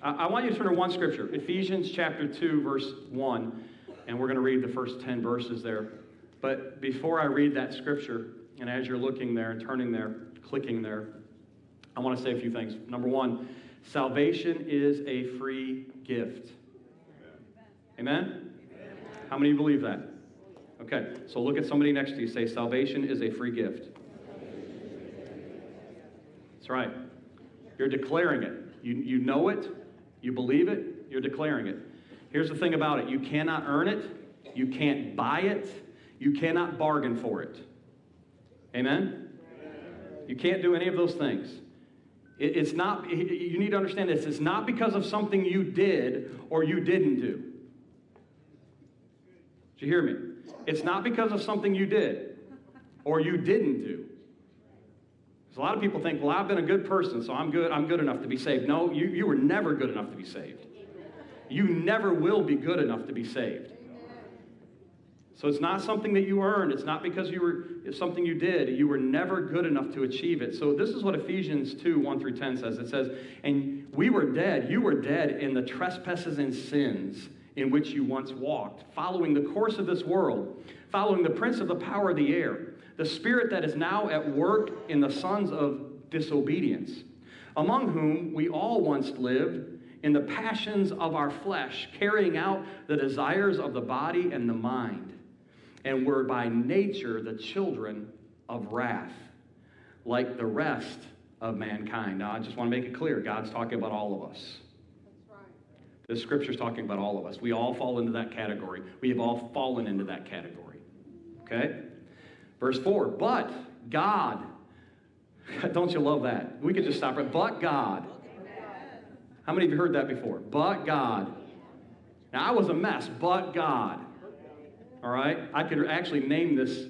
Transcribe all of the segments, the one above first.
I want you to turn to one scripture, Ephesians chapter 2, verse 1, and we're going to read the first 10 verses there. But before I read that scripture, and as you're looking there, turning there, clicking there, I want to say a few things. Number one, salvation is a free gift. Amen? How many believe that? Okay, so look at somebody next to you. Say, salvation is a free gift. That's right. You're declaring it. You know it. You believe it. You're declaring it. Here's the thing about it. You cannot earn it. You can't buy it. You cannot bargain for it. Amen? You can't do any of those things. It's not, you need to understand this. It's not because of something you did or you didn't do. Did you hear me? It's not because of something you did or you didn't do. Because a lot of people think, well, I've been a good person, so I'm good enough to be saved. No, you were never good enough to be saved. You never will be good enough to be saved. So it's not something that you earned. It's not because it's something you did. You were never good enough to achieve it. So this is what Ephesians 2, 1 through 10 says. It says, and we were dead. You were dead in the trespasses and sins in which you once walked, following the course of this world, following the prince of the power of the air, the spirit that is now at work in the sons of disobedience, among whom we all once lived in the passions of our flesh, carrying out the desires of the body and the mind, and were by nature the children of wrath, like the rest of mankind. Now, I just want to make it clear, God's talking about all of us. That's right. This scripture's talking about all of us. We all fall into that category. We have all fallen into that category. Okay? Verse 4, but God, don't you love that? We could just stop right. But God. How many of you heard that before? But God. Now, I was a mess, but God. All right? I could actually name this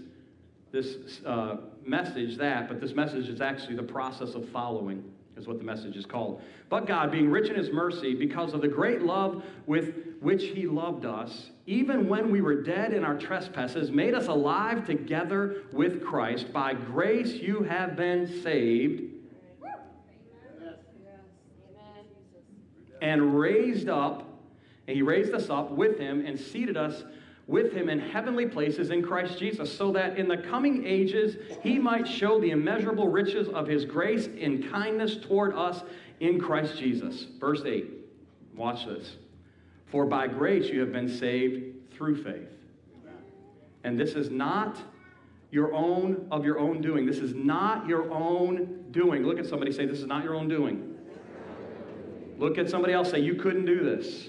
message that, but this message is actually the process of following, is what the message is called. But God, being rich in his mercy, because of the great love with which he loved us, even when we were dead in our trespasses, made us alive together with Christ. By grace you have been saved. And raised up, and he raised us up with him and seated us with him in heavenly places in Christ Jesus, so that in the coming ages he might show the immeasurable riches of his grace in kindness toward us in Christ Jesus. Verse 8, watch this. For by grace you have been saved through faith. And this is not your own of your own doing. This is not your own doing. Look at somebody, say, this is not your own doing. Look at somebody else, say, you couldn't do this.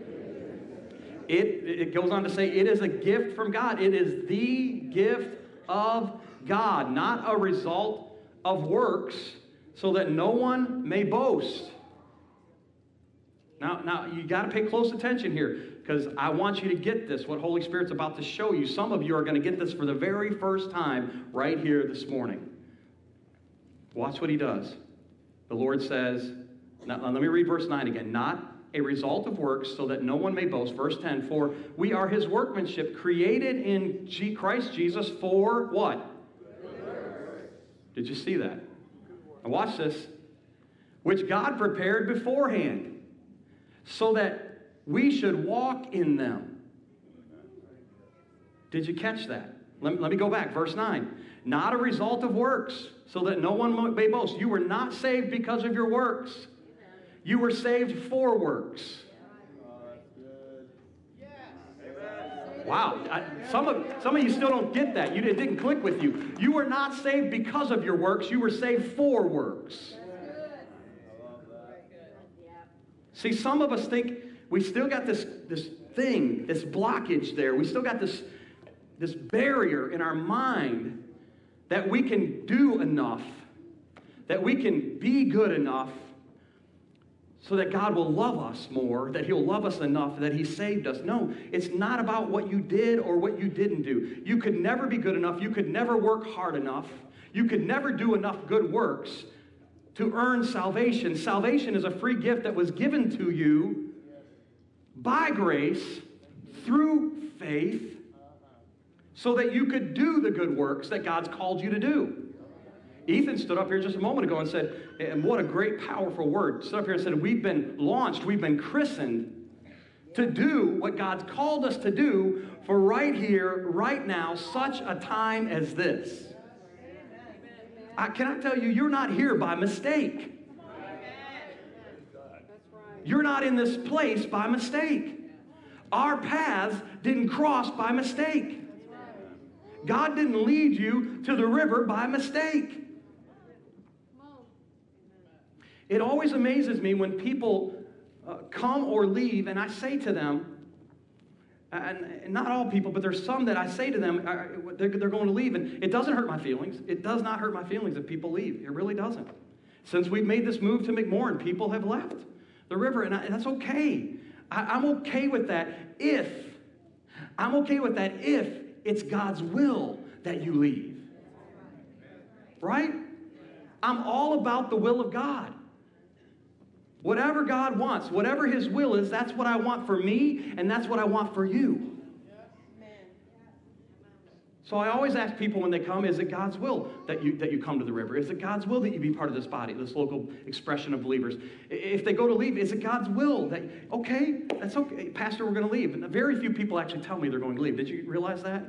It goes on to say, it is a gift from God. It is the gift of God, not a result of works, so that no one may boast. Now you got to pay close attention here, because I want you to get this, what Holy Spirit's about to show you. Some of you are going to get this for the very first time right here this morning. Watch what he does. The Lord says, now let me read verse 9 again. Not a result of works, so that no one may boast. Verse 10, for we are his workmanship, created in Christ Jesus for what? Did you see that? Now watch this. Which God prepared beforehand, so that we should walk in them. Did you catch that? Let me go back. Verse 9. Not a result of works, so that no one may boast. You were not saved because of your works. You were saved for works. Wow. Some of you still don't get that. It didn't click with you. You were not saved because of your works. You were saved for works. See, some of us think we still got this thing, this blockage there. We still got this barrier in our mind that we can do enough, that we can be good enough, so that God will love us more, that he'll love us enough that he saved us. No, it's not about what you did or what you didn't do. You could never be good enough. You could never work hard enough. You could never do enough good works to earn salvation. Salvation is a free gift that was given to you by grace through faith, so that you could do the good works that God's called you to do. Ethan stood up here just a moment ago and said, and what a great, powerful word, stood up here and said, we've been launched, we've been christened to do what God's called us to do for right here, right now, such a time as this. Can I tell you, you're not here by mistake. You're not in this place by mistake. Our paths didn't cross by mistake. God didn't lead you to the river by mistake. It always amazes me when people come or leave, and I say to them, and not all people, but there's some that I say to them, they're going to leave, and it doesn't hurt my feelings. It does not hurt my feelings if people leave. It really doesn't. Since we've made this move to McMorran, people have left the river, and that's okay. I'm okay with that if it's God's will that you leave. Right? I'm all about the will of God. Whatever God wants, whatever His will is, that's what I want for me, and that's what I want for you. So I always ask people when they come, is it God's will that you come to the river? Is it God's will that you be part of this body, this local expression of believers? If they go to leave, is it God's will that, okay, that's okay, Pastor, we're going to leave. And very few people actually tell me they're going to leave. Did you realize that?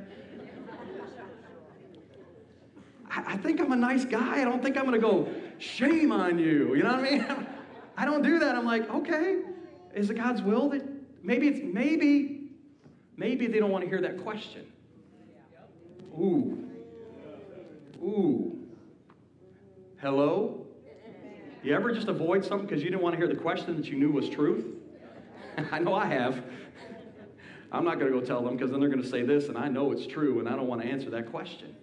I think I'm a nice guy. I don't think I'm going to go, shame on you. You know what I mean? I don't do that. I'm like, okay, is it God's will that maybe they don't want to hear that question. Ooh. Hello? You ever just avoid something because you didn't want to hear the question that you knew was truth? I know I have. I'm not going to go tell them because then they're going to say this and I know it's true and I don't want to answer that question.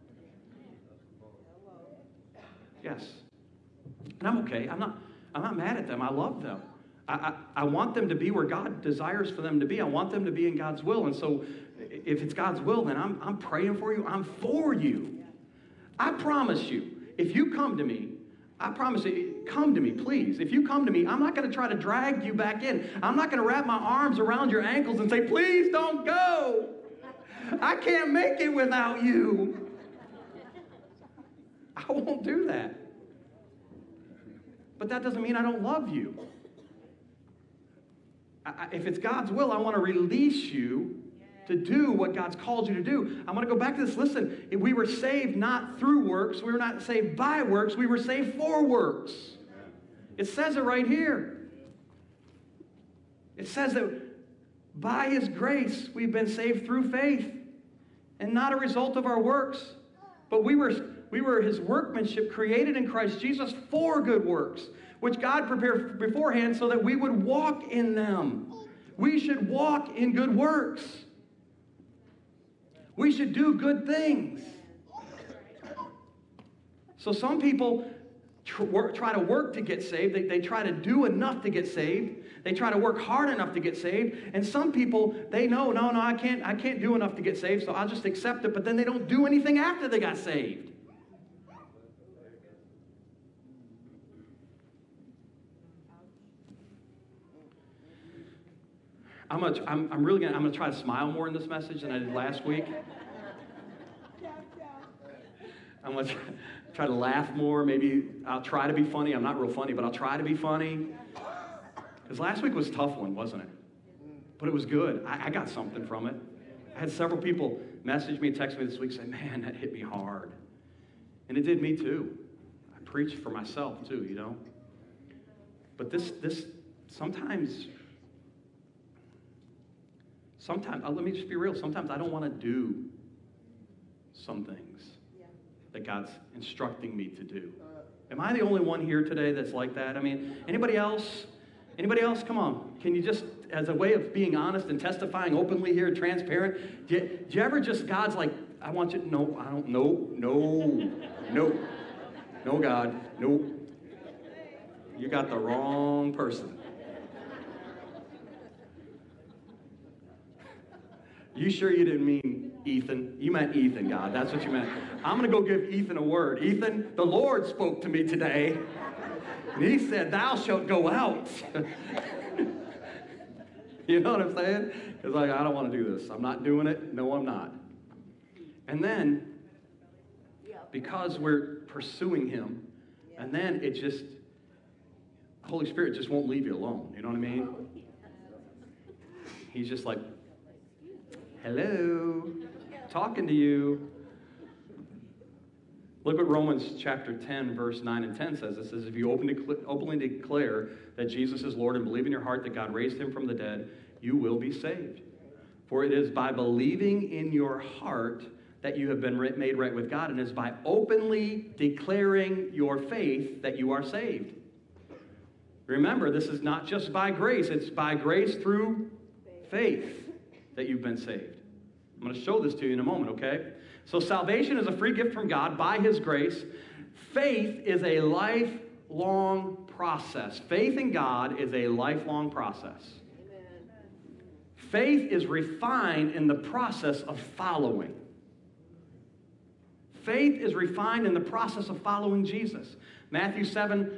Yes. And I'm okay. I'm not mad at them. I love them. I want them to be where God desires for them to be. I want them to be in God's will. And so if it's God's will, then I'm praying for you. I'm for you. I promise you, if you come to me, I promise you, come to me, please. If you come to me, I'm not going to try to drag you back in. I'm not going to wrap my arms around your ankles and say, please don't go. I can't make it without you. I won't do that. But that doesn't mean I don't love you. If it's God's will, I want to release you to do what God's called you to do. I'm going to go back to this. Listen, we were saved not through works. We were not saved by works. We were saved for works. It says it right here. It says that by His grace, we've been saved through faith and not a result of our works. But we were His workmanship created in Christ Jesus for good works, which God prepared beforehand so that we would walk in them. We should walk in good works. We should do good things. So some people try to work to get saved. They try to do enough to get saved. They try to work hard enough to get saved. And some people, they know, no, I can't do enough to get saved, so I'll just accept it. But then they don't do anything after they got saved. I'm gonna try to smile more in this message than I did last week. I'm gonna try to laugh more. Maybe I'll try to be funny. I'm not real funny, but I'll try to be funny. Because last week was a tough one, wasn't it? But it was good. I got something from it. I had several people message me and text me this week saying, man, that hit me hard. And it did me too. I preached for myself too, you know. But this sometimes, let me just be real, sometimes I don't want to do some things that God's instructing me to do. Am I the only one here today that's like that? I mean, anybody else? Anybody else? Come on. Can you just, as a way of being honest and testifying openly here, transparent, do you ever just, God's like, I want you, no, I don't, no, God, no. You got the wrong person. You sure you didn't mean Ethan? You meant Ethan, God. That's what you meant. I'm going to go give Ethan a word. Ethan, the Lord spoke to me today. And He said, thou shalt go out. You know what I'm saying? It's like, I don't want to do this. I'm not doing it. No, I'm not. And then because we're pursuing him. And then it just, Holy Spirit just won't leave you alone. You know what I mean? He's just like, hello, talking to you. Look what Romans chapter 10, verse 9 and 10 says. It says, if you openly declare that Jesus is Lord and believe in your heart that God raised him from the dead, you will be saved. For it is by believing in your heart that you have been made right with God, and it is by openly declaring your faith that you are saved. Remember, this is not just by grace. It's by grace through faith that you've been saved. I'm going to show this to you in a moment, okay? So salvation is a free gift from God by his grace. Faith is a lifelong process. Faith in God is a lifelong process. Amen. Faith is refined in the process of following. Faith is refined in the process of following Jesus. Matthew chapter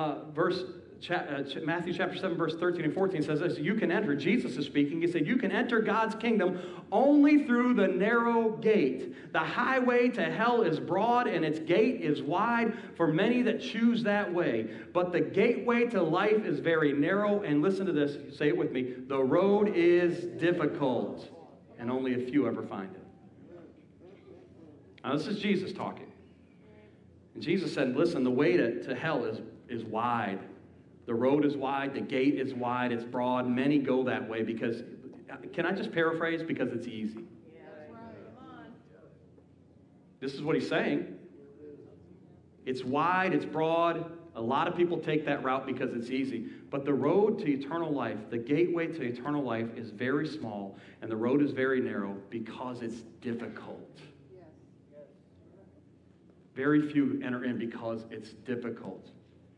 7, verse 13 and 14 says this, you can enter, Jesus is speaking, he said, you can enter God's kingdom only through the narrow gate. The highway to hell is broad and its gate is wide for many that choose that way. But the gateway to life is very narrow, and listen to this, say it with me, the road is difficult, and only a few ever find it. Now this is Jesus talking. And Jesus said, listen, the way to hell is wide. The road is wide, the gate is wide, it's broad. Many go that way because, can I just paraphrase? Because it's easy. Yeah, right. This is what he's saying. It's wide, it's broad. A lot of people take that route because it's easy. But the road to eternal life, the gateway to eternal life is very small, and the road is very narrow because it's difficult. Very few enter in because it's difficult.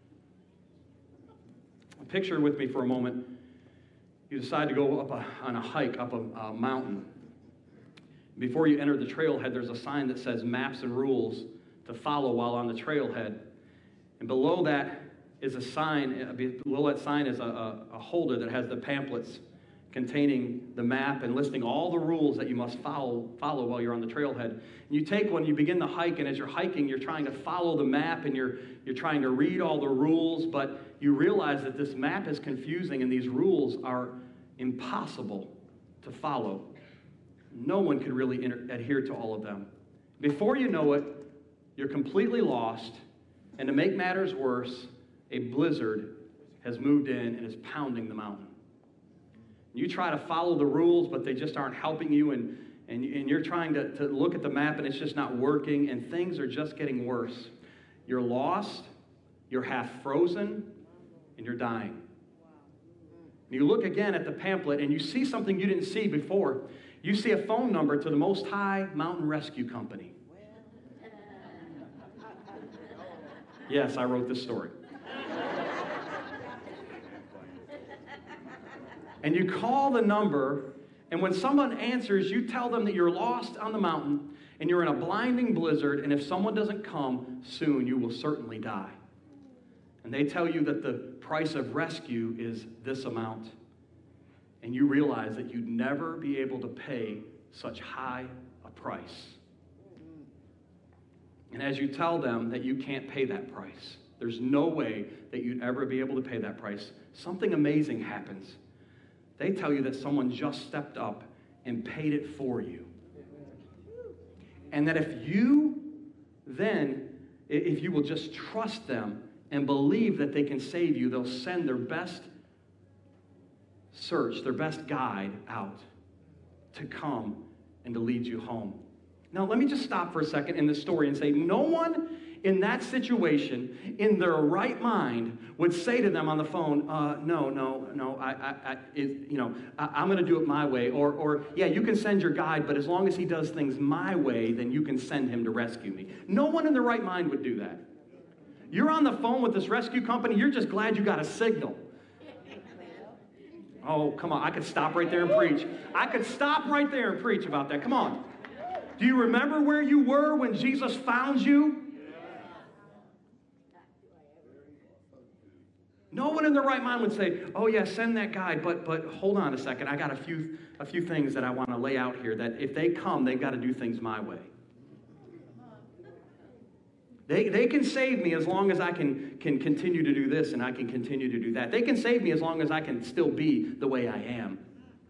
Picture with me for a moment. You decide to go up on a hike up a mountain. Before you enter the trailhead, there's a sign that says maps and rules to follow while on the trailhead. And below that is a sign. Below that sign is a holder that has the pamphlets containing the map and listing all the rules that you must follow while you're on the trailhead. And you take one, you begin the hike, and as you're hiking, you're trying to follow the map, and you're trying to read all the rules, but you realize that this map is confusing, and these rules are impossible to follow. No one can really adhere to all of them. Before you know it, you're completely lost, and to make matters worse, a blizzard has moved in and is pounding the mountain. You try to follow the rules, but they just aren't helping you, and you're trying to look at the map, and it's just not working, and things are just getting worse. You're lost, you're half frozen, and you're dying. And you look again at the pamphlet, and you see something you didn't see before. You see a phone number to the Most High Mountain Rescue Company. Yes, I wrote this story. And you call the number, and when someone answers, you tell them that you're lost on the mountain, and you're in a blinding blizzard, and if someone doesn't come soon, you will certainly die. And they tell you that the price of rescue is this amount. And you realize that you'd never be able to pay such high a price. And as you tell them that you can't pay that price, there's no way that you'd ever be able to pay that price, something amazing happens. They tell you that someone just stepped up and paid it for you. And that if you will just trust them and believe that they can save you, they'll send their best search, their best guide out to come and to lead you home. Now, let me just stop for a second in this story and say, no one in that situation, in their right mind, would say to them on the phone, no, I'm going to do it my way. Or, yeah, you can send your guide, but as long as he does things my way, then you can send him to rescue me. No one in their right mind would do that. You're on the phone with this rescue company, you're just glad you got a signal. Oh, come on, I could stop right there and preach. I could stop right there and preach about that. Come on. Do you remember where you were when Jesus found you? No one in their right mind would say, oh yeah, send that guy, but hold on a second. I got a few things that I want to lay out here, that if they come, they've got to do things my way. They can save me as long as I can continue to do this and I can continue to do that. They can save me as long as I can still be the way I am.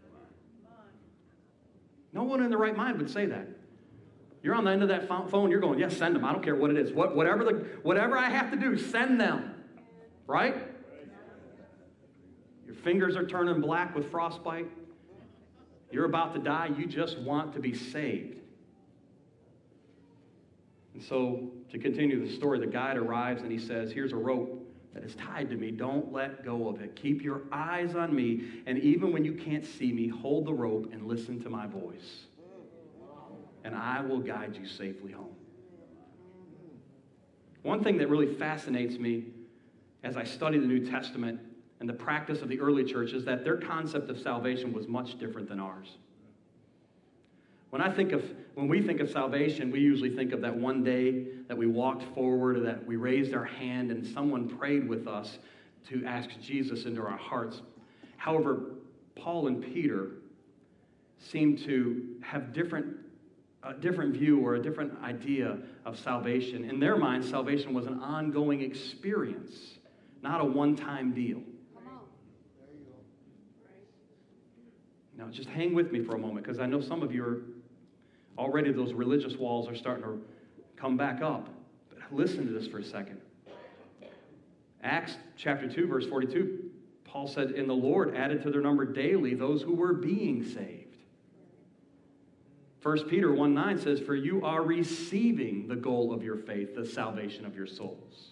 No one in their right mind would say that. You're on the end of that phone, you're going, yes, send them. I don't care what it is. Whatever I have to do, send them. Right? Your fingers are turning black with frostbite. You're about to die. You just want to be saved. And so, to continue the story, the guide arrives and he says, here's a rope that is tied to me. Don't let go of it. Keep your eyes on me. And even when you can't see me, hold the rope and listen to my voice. And I will guide you safely home. One thing that really fascinates me as I study the New Testament and the practice of the early church is that their concept of salvation was much different than ours. When we think of salvation, we usually think of that one day that we walked forward, or that we raised our hand and someone prayed with us to ask Jesus into our hearts. However, Paul and Peter seem to have a different view or a different idea of salvation. In their minds, salvation was an ongoing experience, not a one-time deal. Now, just hang with me for a moment, because I know some of you are already, those religious walls are starting to come back up. But listen to this for a second. Acts chapter 2, verse 42, Paul said, and the Lord added to their number daily those who were being saved. 1 Peter 1:9 says, for you are receiving the goal of your faith, the salvation of your souls.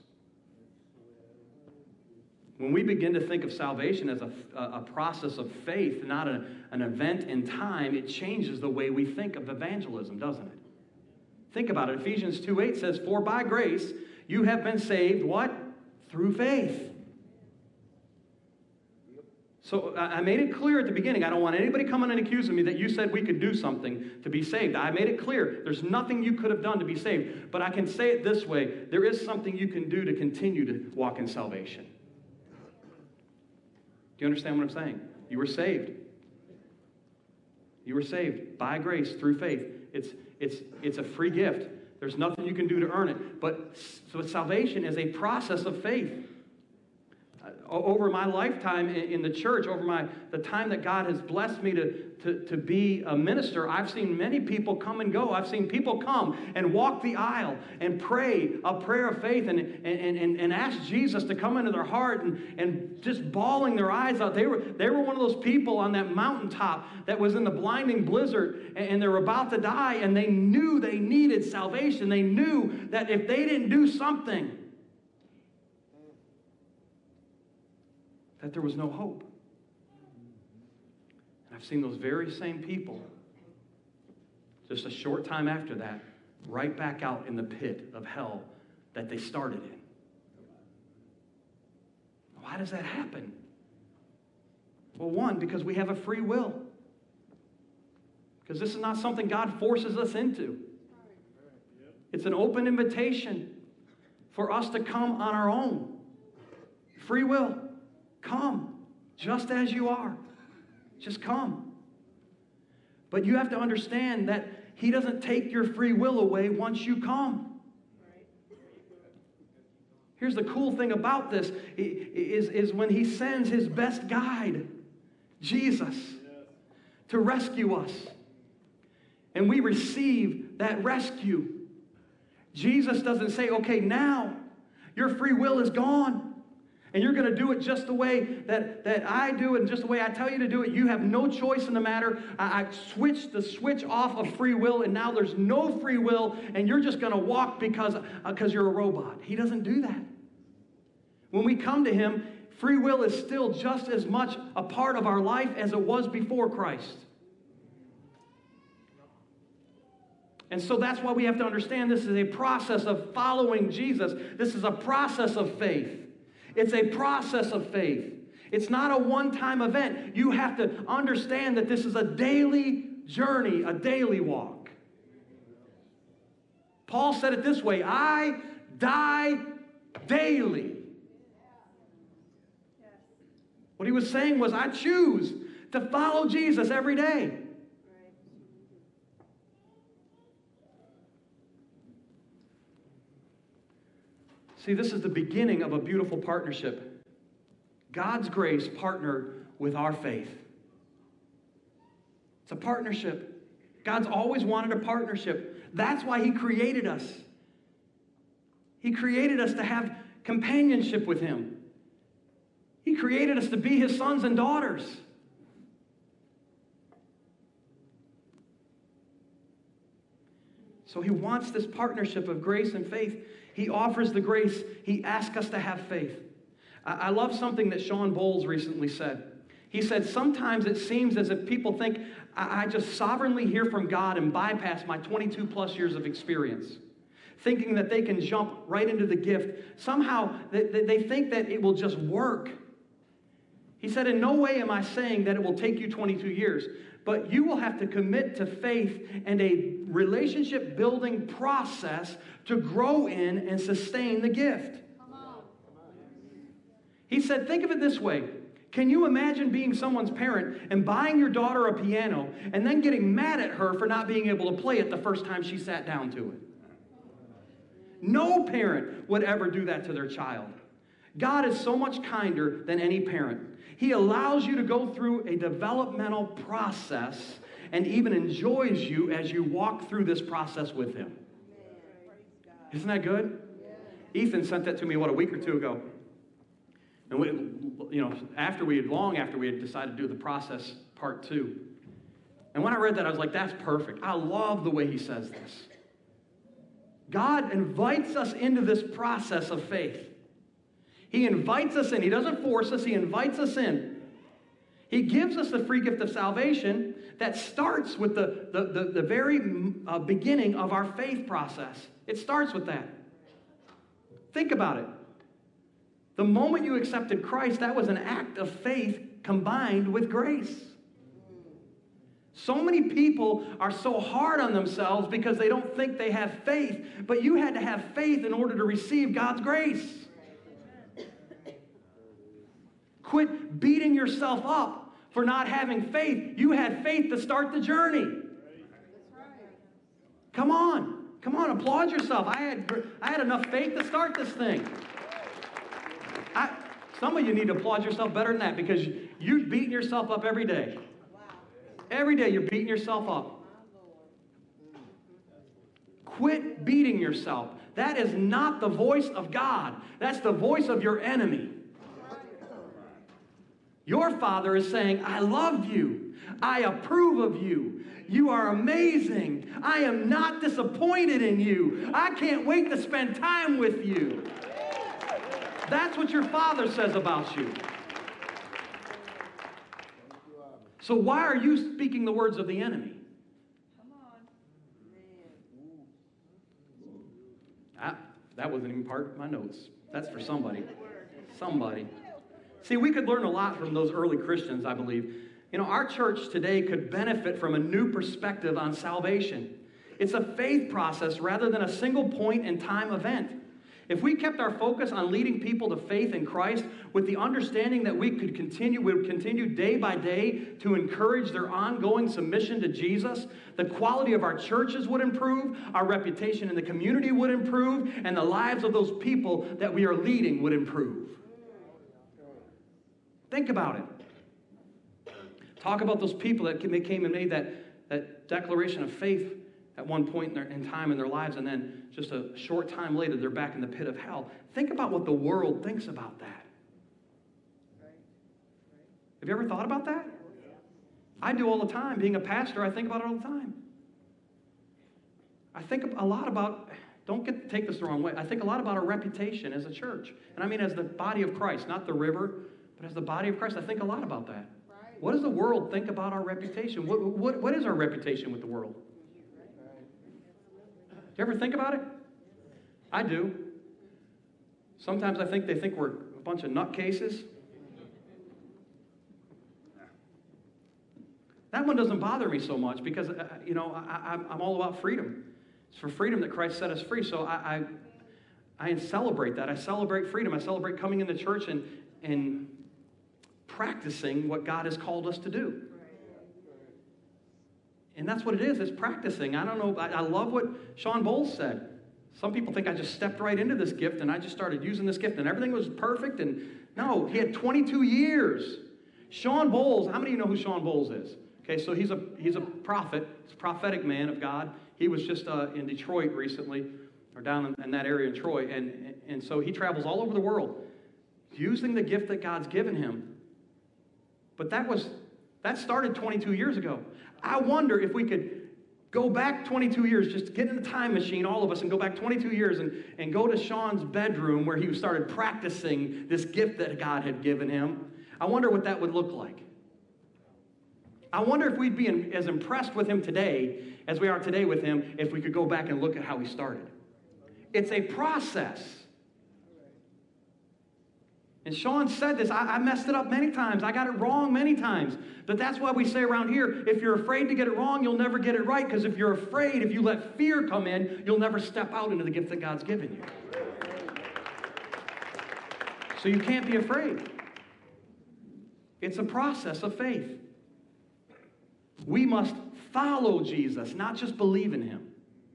When we begin to think of salvation as a process of faith, not an event in time, it changes the way we think of evangelism, doesn't it? Think about it. Ephesians 2:8 says, for by grace you have been saved, what? Through faith. So I made it clear at the beginning, I don't want anybody coming and accusing me that you said we could do something to be saved. I made it clear, there's nothing you could have done to be saved. But I can say it this way, there is something you can do to continue to walk in salvation. Do you understand what I'm saying? You were saved. You were saved by grace through faith. It's a free gift. There's nothing you can do to earn it. But so salvation is a process of faith. Over my lifetime in the church, over the time that God has blessed me to be a minister, I've seen many people come and go. I've seen people come and walk the aisle and pray a prayer of faith and ask Jesus to come into their heart and just bawling their eyes out. They were one of those people on that mountaintop that was in the blinding blizzard and they were about to die, and they knew they needed salvation. They knew that if they didn't do something, that there was no hope. And I've seen those very same people, just a short time after that, right back out in the pit of hell that they started in. Why does that happen? Well, one, because we have a free will. Because this is not something God forces us into. It's an open invitation for us to come on our own. Free will. Come, just as you are. Just come. But you have to understand that He doesn't take your free will away once you come. Here's the cool thing about this, is when He sends His best guide, Jesus, to rescue us. And we receive that rescue. Jesus doesn't say, okay, now your free will is gone. And you're going to do it just the way that I do it, and just the way I tell you to do it. You have no choice in the matter. I switched the switch off of free will, and now there's no free will, and you're just going to walk because you're a robot. He doesn't do that. When we come to Him, free will is still just as much a part of our life as it was before Christ. And so that's why we have to understand this is a process of following Jesus. This is a process of faith. It's a process of faith. It's not a one-time event. You have to understand that this is a daily journey, a daily walk. Paul said it this way, I die daily. What he was saying was, I choose to follow Jesus every day. See, this is the beginning of a beautiful partnership. God's grace partnered with our faith. It's a partnership. God's always wanted a partnership. That's why He created us. He created us to have companionship with Him. He created us to be His sons and daughters. So He wants this partnership of grace and faith. He offers the grace. He asks us to have faith. I love something that Sean Bowles recently said. He said, sometimes it seems as if people think I just sovereignly hear from God and bypass my 22 plus years of experience, thinking that they can jump right into the gift. Somehow they think that it will just work. He said, in no way am I saying that it will take you 22 years, but you will have to commit to faith and a relationship building process to grow in and sustain the gift. He said, think of it this way. Can you imagine being someone's parent and buying your daughter a piano and then getting mad at her for not being able to play it the first time she sat down to it? No parent would ever do that to their child. God is so much kinder than any parent. He allows you to go through a developmental process and even enjoys you as you walk through this process with Him. Isn't that good? Ethan sent that to me, a week or two ago. And we, long after we had decided to do the process part 2. And when I read that, I was like, that's perfect. I love the way he says this. God invites us into this process of faith. He invites us in. He doesn't force us. He invites us in. He gives us the free gift of salvation that starts with the very beginning of our faith process. It starts with that. Think about it. The moment you accepted Christ, that was an act of faith combined with grace. So many people are so hard on themselves because they don't think they have faith, but you had to have faith in order to receive God's grace. Quit beating yourself up for not having faith. You had faith to start the journey. Come on, applaud yourself. I had enough faith to start this thing. Some of you need to applaud yourself better than that because you're beating yourself up every day. Every day you're beating yourself up. Quit beating yourself. That is not the voice of God. That's the voice of your enemy. Your Father is saying, I love you. I approve of you. You are amazing. I am not disappointed in you. I can't wait to spend time with you. That's what your Father says about you. So why are you speaking the words of the enemy? Come on. That wasn't even part of my notes. That's for somebody. Somebody. See, we could learn a lot from those early Christians, I believe. You know, our church today could benefit from a new perspective on salvation. It's a faith process rather than a single point in time event. If we kept our focus on leading people to faith in Christ with the understanding that we would continue day by day to encourage their ongoing submission to Jesus, the quality of our churches would improve, our reputation in the community would improve, and the lives of those people that we are leading would improve. Think about it. Talk about those people that came and made that declaration of faith at one point in time in their lives, and then just a short time later, they're back in the pit of hell. Think about what the world thinks about that. Have you ever thought about that? I do all the time. Being a pastor, I think about it all the time. I think a lot about, take this the wrong way, I think a lot about our reputation as a church. And I mean as the body of Christ, not the river, but as the body of Christ. I think a lot about that. What does the world think about our reputation? What is our reputation with the world? Do you ever think about it? I do. Sometimes I think they think we're a bunch of nutcases. That one doesn't bother me so much because, I'm all about freedom. It's for freedom that Christ set us free. So I celebrate that. I celebrate freedom. I celebrate coming into church and practicing what God has called us to do. And that's what it is. It's practicing. I don't know. I love what Sean Bowles said. Some people think I just stepped right into this gift and I just started using this gift and everything was perfect. And no, he had 22 years. Sean Bowles, how many of you know who Sean Bowles is? Okay, so he's a prophet. He's a prophetic man of God. He was just in Detroit recently, or down in that area in Troy. And so he travels all over the world using the gift that God's given him. But that started 22 years ago. I wonder if we could go back 22 years, just get in a time machine, all of us, and go back 22 years and go to Sean's bedroom where he started practicing this gift that God had given him. I wonder what that would look like. I wonder if we'd be as impressed with him today as we are today with him if we could go back and look at how he started. It's a process. And Sean said this, I messed it up many times. I got it wrong many times. But that's why we say around here, if you're afraid to get it wrong, you'll never get it right. Because if you're afraid, if you let fear come in, you'll never step out into the gift that God's given you. So you can't be afraid. It's a process of faith. We must follow Jesus, not just believe in him.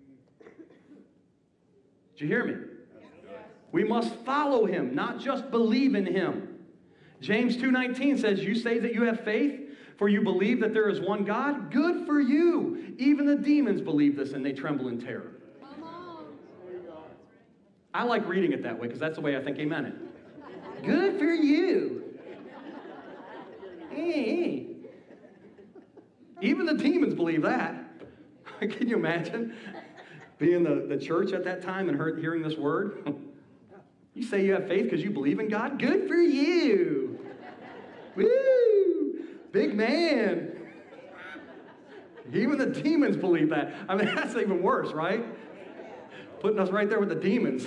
Did you hear me? We must follow him, not just believe in him. James 2:19 says, you say that you have faith, for you believe that there is one God? Good for you. Even the demons believe this and they tremble in terror. I like reading it that way because that's the way I think he meant it. Good for you. Hey. Even the demons believe that. Can you imagine being the church at that time and hearing this word? You say you have faith because you believe in God? Good for you. Woo! Big man. Even the demons believe that. I mean, that's even worse, right? Putting us right there with the demons.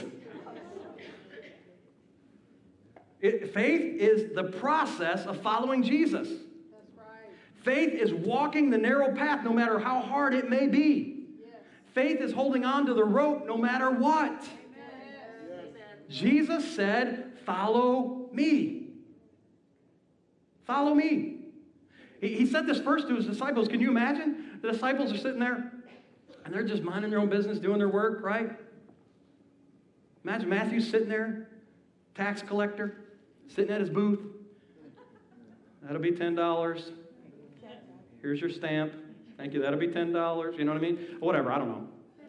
Faith is the process of following Jesus. That's right. Faith is walking the narrow path no matter how hard it may be. Yes. Faith is holding on to the rope no matter what. Amen. Yes. Jesus said, follow me. Follow me. He said this first to his disciples. Can you imagine? The disciples are sitting there, and they're just minding their own business, doing their work, right? Imagine Matthew sitting there, tax collector, sitting at his booth. That'll be $10. Here's your stamp. Thank you. That'll be $10. You know what I mean? Whatever. I don't know.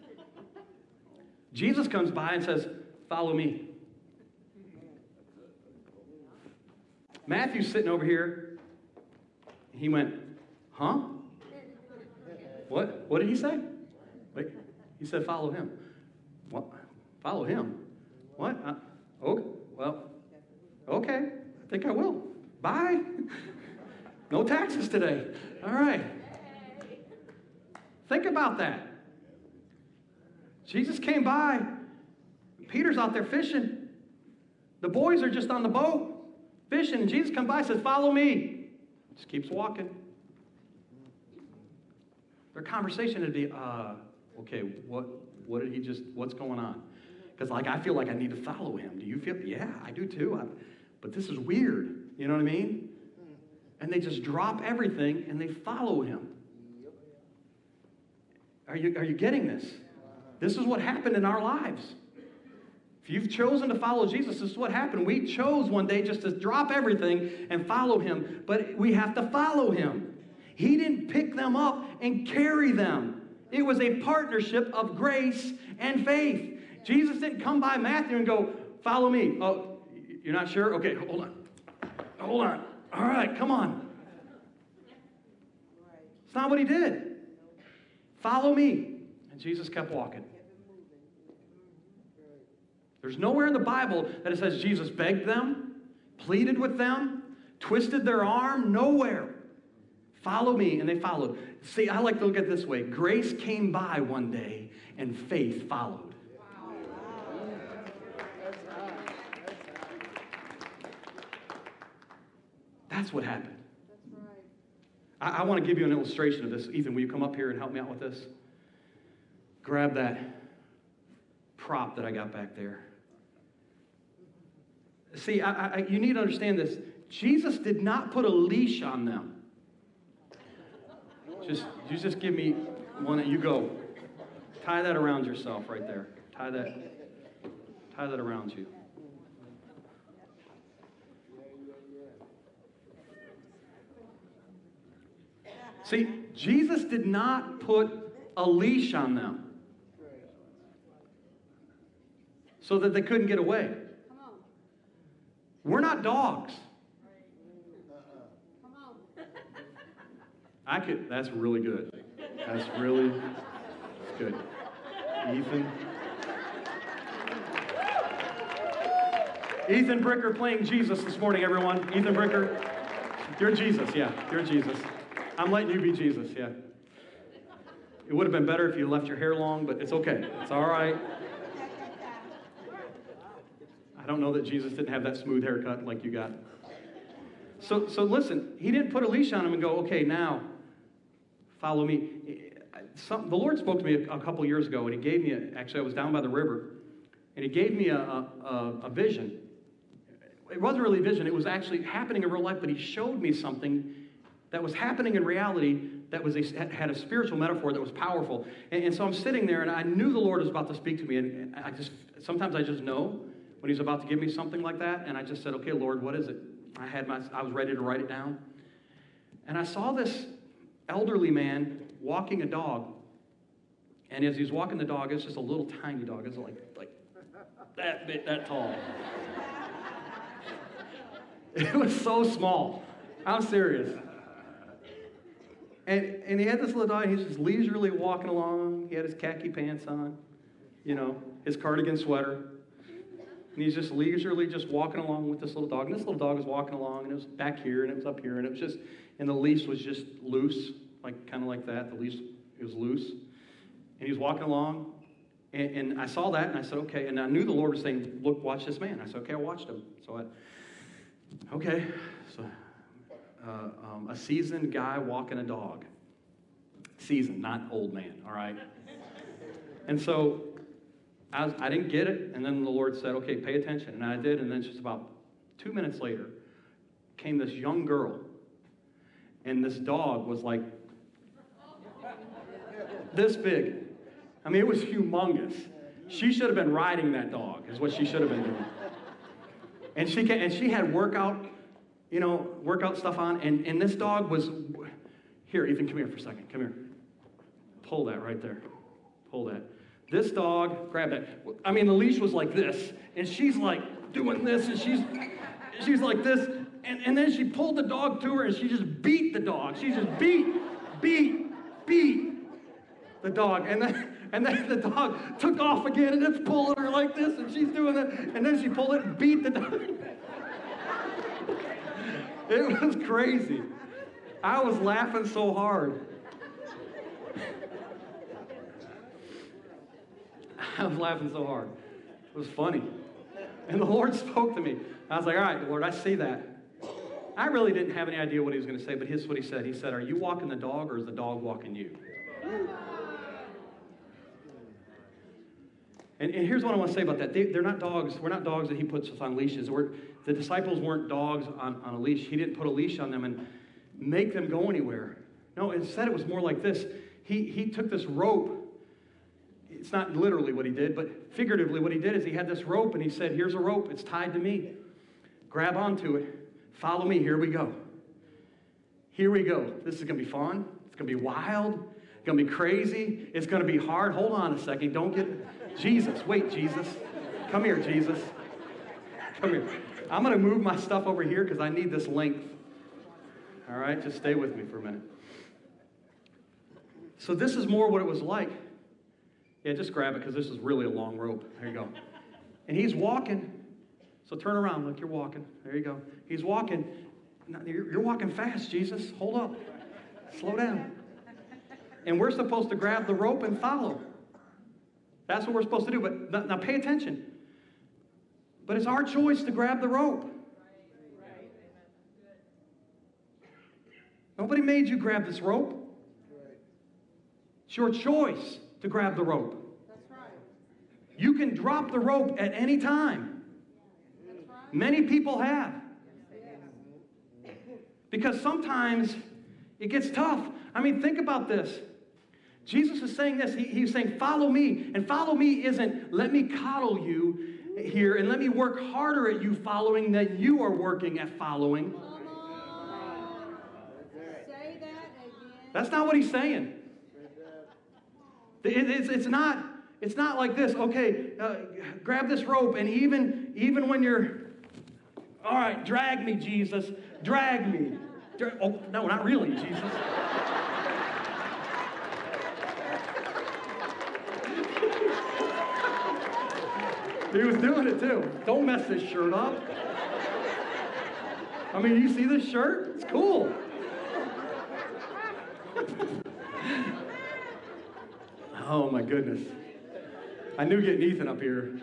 Jesus comes by and says, follow me. Matthew's sitting over here. He went, huh? What? What did he say? Wait. He said, follow him. What? Follow him? What? Okay. Well, okay. I think I will. Bye. No taxes today. All right. Think about that. Jesus came by. Peter's out there fishing. The boys are just on the boat fishing. And Jesus comes by and says, follow me. Just keeps walking. Their conversation would be, okay, what did he just, what's going on? Because I feel like I need to follow him. Do you feel? Yeah, I do too. But this is weird. You know what I mean? And they just drop everything and they follow him. Are you getting this? This is what happened in our lives. If you've chosen to follow Jesus, this is what happened. We chose one day just to drop everything and follow him, but we have to follow him. He didn't pick them up and carry them. It was a partnership of grace and faith. Jesus didn't come by Matthew and go, follow me. Oh, you're not sure? Okay, hold on. Hold on. All right, come on. It's not what he did. Follow me. And Jesus kept walking. There's nowhere in the Bible that it says Jesus begged them, pleaded with them, twisted their arm. Nowhere. Follow me, and they followed. See, I like to look at it this way. Grace came by one day, and faith followed. That's what happened. That's right. I want to give you an illustration of this. Ethan, will you come up here and help me out with this? Grab that prop that I got back there. See, you need to understand this. Jesus did not put a leash on them. You just give me one, and you go. Tie that around yourself right there. Tie that around you. See, Jesus did not put a leash on them so that they couldn't get away. Come on. We're not dogs. Come on. That's really good. That's really good. Ethan Bricker playing Jesus this morning, everyone. Ethan Bricker, you're Jesus, yeah, you're Jesus. I'm letting you be Jesus, yeah. It would have been better if you left your hair long, but it's okay. It's all right. I don't know that Jesus didn't have that smooth haircut like you got. So listen, he didn't put a leash on him and go, okay, now, follow me. The Lord spoke to me a couple years ago, and he gave me, actually I was down by the river, and he gave me a vision. It wasn't really a vision, it was actually happening in real life, but he showed me something that was happening in reality that had a spiritual metaphor that was powerful. And so I'm sitting there, and I knew the Lord was about to speak to me, and sometimes I just know when he's about to give me something like that, and I just said, okay, Lord, what is it? I was ready to write it down. And I saw this elderly man walking a dog. And as he was walking the dog, it's just a little tiny dog. It's like that big, that tall. It was so small. I'm serious. And he had this little dog, and he's just leisurely walking along. He had his khaki pants on, his cardigan sweater. And he's just leisurely just walking along with this little dog. And this little dog was walking along, and it was back here, and it was up here, and it was just, and the leash was just loose, kind of like that. The leash, it was loose. And he was walking along, and I saw that, and I said, okay. And I knew the Lord was saying, look, watch this man. I said, okay, I watched him. So a seasoned guy walking a dog. Seasoned, not old man, all right? And so I didn't get it, and then the Lord said, okay, pay attention. And I did, and then just about 2 minutes later came this young girl, and this dog was like this big. I mean, it was humongous. She should have been riding that dog, is what she should have been doing. And she had workout stuff on, and this dog was, here, Ethan, come here for a second, come here. Pull that right there, pull that. This dog, grab that. I mean, the leash was like this, and she's like doing this, and she's like this, and then she pulled the dog to her, and she just beat the dog. She just beat the dog, and then the dog took off again, and it's pulling her like this, and she's doing it, and then she pulled it and beat the dog. It was crazy. I was laughing so hard. I was laughing so hard. It was funny. And the Lord spoke to me. I was like, all right, Lord, I see that. I really didn't have any idea what he was going to say, but here's what he said. He said, are you walking the dog, or is the dog walking you? And here's what I want to say about that. They're not dogs. We're not dogs that he puts us on leashes. The disciples weren't dogs on a leash. He didn't put a leash on them and make them go anywhere. No, instead it was more like this. He took this rope. It's not literally what he did, but figuratively what he did is he had this rope, and he said, here's a rope. It's tied to me. Grab onto it. Follow me. Here we go. Here we go. This is going to be fun. It's going to be wild. It's going to be crazy. It's going to be hard. Hold on a second. Don't get... Jesus. Wait, Jesus. Come here, Jesus. Come here. I'm going to move my stuff over here because I need this length. All right? Just stay with me for a minute. So this is more what it was like. Yeah, just grab it because this is really a long rope. There you go. And he's walking. So turn around. Look, you're walking. There you go. He's walking. You're walking fast, Jesus. Hold up. Slow down. And we're supposed to grab the rope and follow. That's what we're supposed to do. But now pay attention. But it's our choice to grab the rope. Nobody made you grab this rope. It's your choice to grab the rope. That's right. You can drop the rope at any time. That's right. Many people have. Because sometimes it gets tough. I mean, think about this. Jesus is saying this. He's saying, follow me. And follow me isn't let me coddle you here and let me work harder at you following than you are working at following. Come on. Say that again. That's not what he's saying. It's not like this. Okay, grab this rope, and even when you're, all right, drag me, Jesus, drag me. Oh, no, not really, Jesus. He was doing it too. Don't mess this shirt up. I mean, you see this shirt? It's cool. Oh my goodness. I knew getting Ethan up here.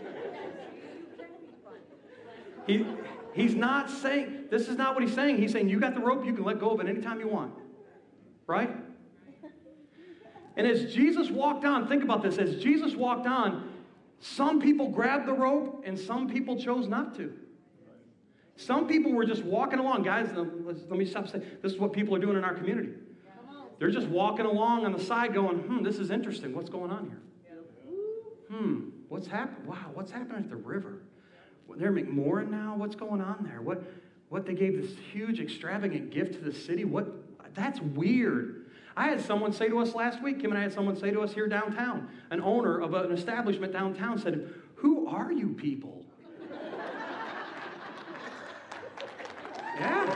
He's not saying, this is not what he's saying. He's saying, you got the rope, you can let go of it anytime you want. Right? And as Jesus walked on, think about this, as Jesus walked on, some people grabbed the rope and some people chose not to. Some people were just walking along. Guys, let me stop saying, this is what people are doing in our community. They're just walking along on the side going, this is interesting. What's going on here? What's happening? Wow, what's happening at the river? They're McMorrin now? What's going on there? What they gave this huge extravagant gift to the city? That's weird. I had someone say to us last week, Kim and I had someone say to us here downtown, an owner of an establishment downtown said, who are you people? Yeah.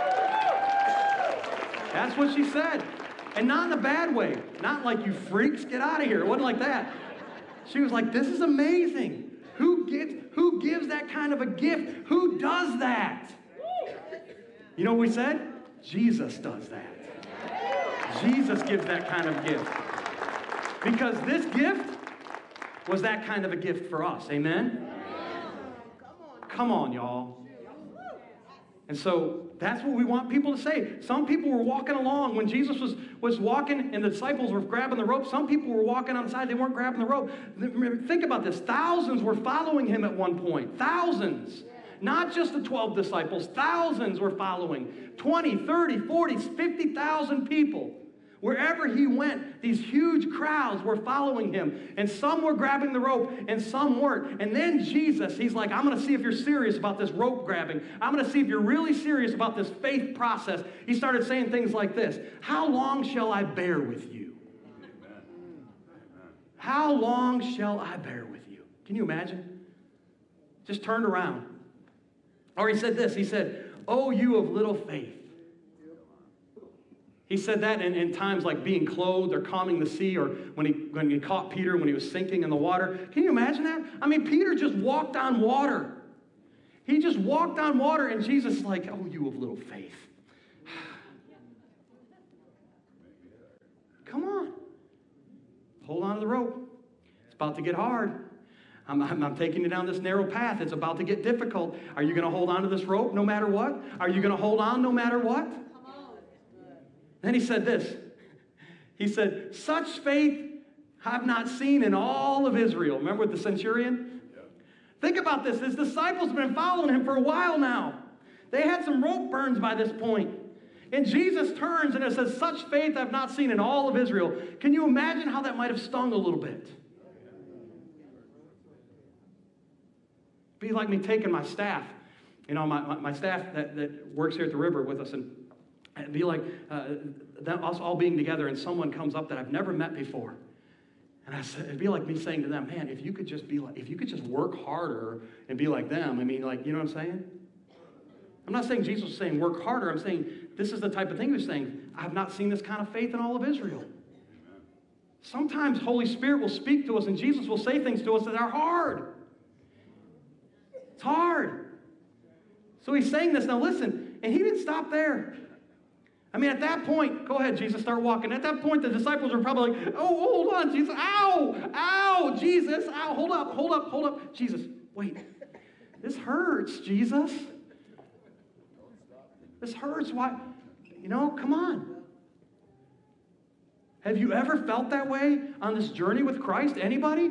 That's what she said. And not in a bad way. Not like, you freaks, get out of here. It wasn't like that. She was like, this is amazing. Who gives that kind of a gift? Who does that? You know what we said? Jesus does that. Jesus gives that kind of gift. Because this gift was that kind of a gift for us. Amen? Come on, y'all. And so that's what we want people to say. Some people were walking along when Jesus was walking and the disciples were grabbing the rope. Some people were walking on the side. They weren't grabbing the rope. Think about this. Thousands were following him at one point. Thousands. Not just the 12 disciples. Thousands were following. 20, 30, 40, 50,000 people. Wherever he went, these huge crowds were following him. And some were grabbing the rope and some weren't. And then Jesus, he's like, I'm going to see if you're serious about this rope grabbing. I'm going to see if you're really serious about this faith process. He started saying things like this. How long shall I bear with you? How long shall I bear with you? Can you imagine? Just turned around. Or he said this. He said, oh, you of little faith. He said that in times like being clothed or calming the sea, or when he caught Peter when he was sinking in the water. Can you imagine that? I mean, Peter just walked on water. He just walked on water, and Jesus is like, oh, you of little faith. Come on. Hold on to the rope. It's about to get hard. I'm taking you down this narrow path. It's about to get difficult. Are you going to hold on to this rope no matter what? Are you going to hold on no matter what? Then he said this. He said, such faith I've not seen in all of Israel. Remember with the centurion? Yeah. Think about this. His disciples have been following him for a while now. They had some rope burns by this point. And Jesus turns and it says, such faith I've not seen in all of Israel. Can you imagine how that might have stung a little bit? Be like me taking my staff. You know, my staff that works here at the river with us, and it'd be like us all being together and someone comes up that I've never met before. And I said, it'd be like me saying to them, man, if you could just work harder and be like them, I mean, like, you know what I'm saying? I'm not saying Jesus was saying work harder. I'm saying this is the type of thing he was saying. I've not seen this kind of faith in all of Israel. Sometimes Holy Spirit will speak to us and Jesus will say things to us that are hard. It's hard. So he's saying this. Now listen, and he didn't stop there. I mean, at that point, go ahead, Jesus, start walking. At that point, the disciples are probably like, oh, hold on, Jesus. Ow, Jesus. Ow, hold up. Jesus, wait. This hurts, Jesus. This hurts. Why? You know, come on. Have you ever felt that way on this journey with Christ? Anybody?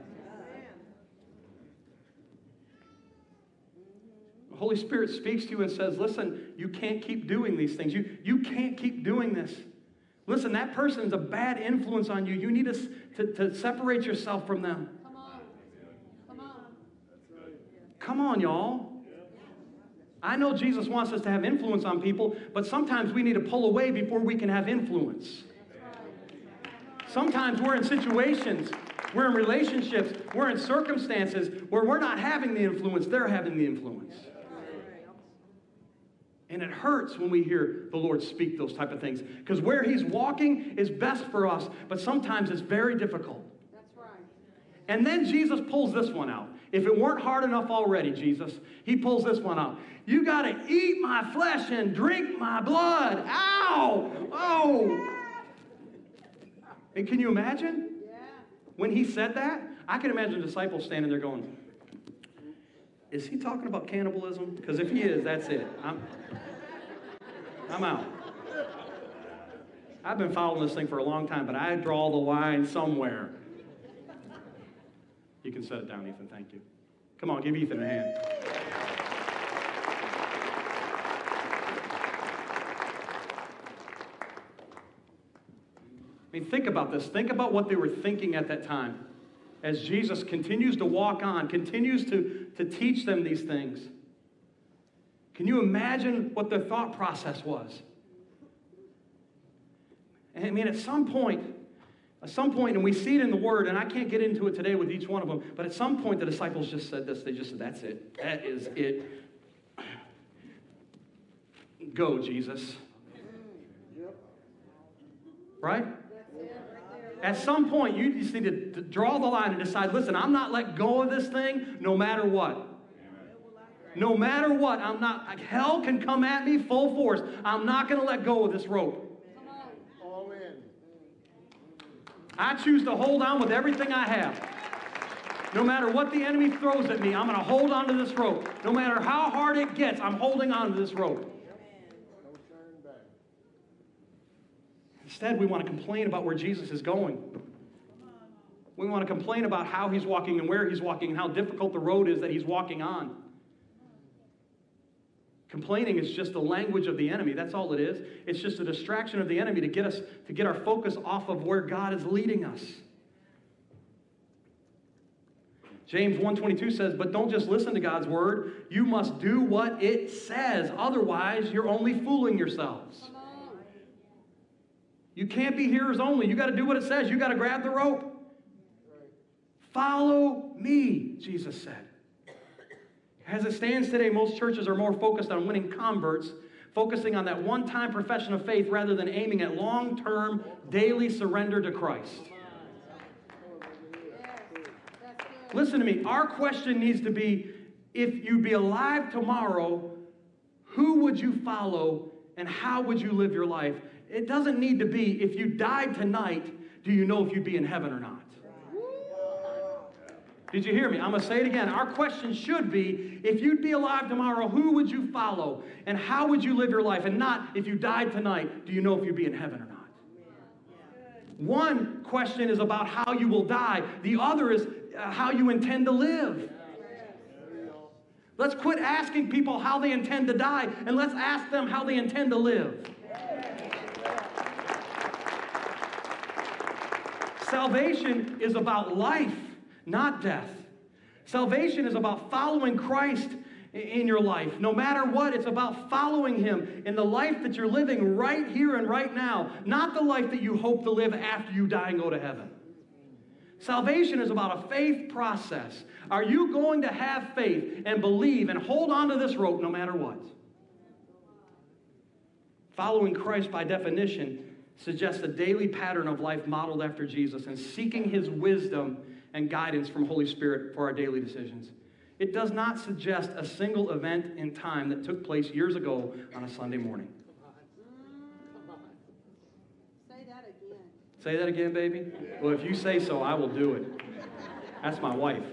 The Holy Spirit speaks to you and says, listen, you can't keep doing these things. You can't keep doing this. Listen, that person is a bad influence on you. You need to separate yourself from them. Come on. Come on. Come on, y'all. I know Jesus wants us to have influence on people, but sometimes we need to pull away before we can have influence. Sometimes we're in situations, we're in relationships, we're in circumstances where we're not having the influence, they're having the influence. And it hurts when we hear the Lord speak those type of things, because where He's walking is best for us, but sometimes it's very difficult. That's right. And then Jesus pulls this one out. If it weren't hard enough already, Jesus, He pulls this one out. You got to eat my flesh and drink my blood. Ow! Oh! And can you imagine? Yeah. When He said that, I can imagine the disciples standing there going, is He talking about cannibalism? Because if He is, that's it. I'm out. I've been following this thing for a long time, but I draw the line somewhere. You can set it down, Ethan. Thank you. Come on, give Ethan a hand. I mean, think about this. Think about what they were thinking at that time. As Jesus continues to walk on, continues to teach them these things. Can you imagine what their thought process was? I mean, at some point, and we see it in the Word, and I can't get into it today with each one of them, but at some point the disciples just said this. They just said, that's it. That is it. Go, Jesus. Right? At some point, you just need to draw the line and decide, listen, I'm not letting go of this thing no matter what. No matter what, I'm not, hell can come at me full force. I'm not going to let go of this rope. All in. I choose to hold on with everything I have. No matter what the enemy throws at me, I'm going to hold on to this rope. No matter how hard it gets, I'm holding on to this rope. No turning back. Instead, we want to complain about where Jesus is going. We want to complain about how He's walking and where He's walking and how difficult the road is that He's walking on. Complaining is just the language of the enemy. That's all it is. It's just a distraction of the enemy to get our focus off of where God is leading us. James 1:22 says, but don't just listen to God's word. You must do what it says. Otherwise, you're only fooling yourselves. You can't be hearers only. You got to do what it says. You got to grab the rope. Follow me, Jesus said. As it stands today, most churches are more focused on winning converts, focusing on that one-time profession of faith rather than aiming at long-term, daily surrender to Christ. Listen to me. Our question needs to be, if you'd be alive tomorrow, who would you follow and how would you live your life? It doesn't need to be, if you died tonight, do you know if you'd be in heaven or not? Did you hear me? I'm going to say it again. Our question should be, if you'd be alive tomorrow, who would you follow? And how would you live your life? And not, if you died tonight, do you know if you'd be in heaven or not? One question is about how you will die. The other is how you intend to live. Let's quit asking people how they intend to die, and let's ask them how they intend to live. Salvation is about life, not death. Salvation is about following Christ in your life. No matter what, it's about following Him in the life that you're living right here and right now, not the life that you hope to live after you die and go to heaven. Salvation is about a faith process. Are you going to have faith and believe and hold on to this rope no matter what? Following Christ, by definition, suggests a daily pattern of life modeled after Jesus and seeking His wisdom and guidance from Holy Spirit for our daily decisions. It does not suggest a single event in time that took place years ago on a Sunday morning. Say that again. Say that again, baby? Well, if you say so, I will do it. That's my wife.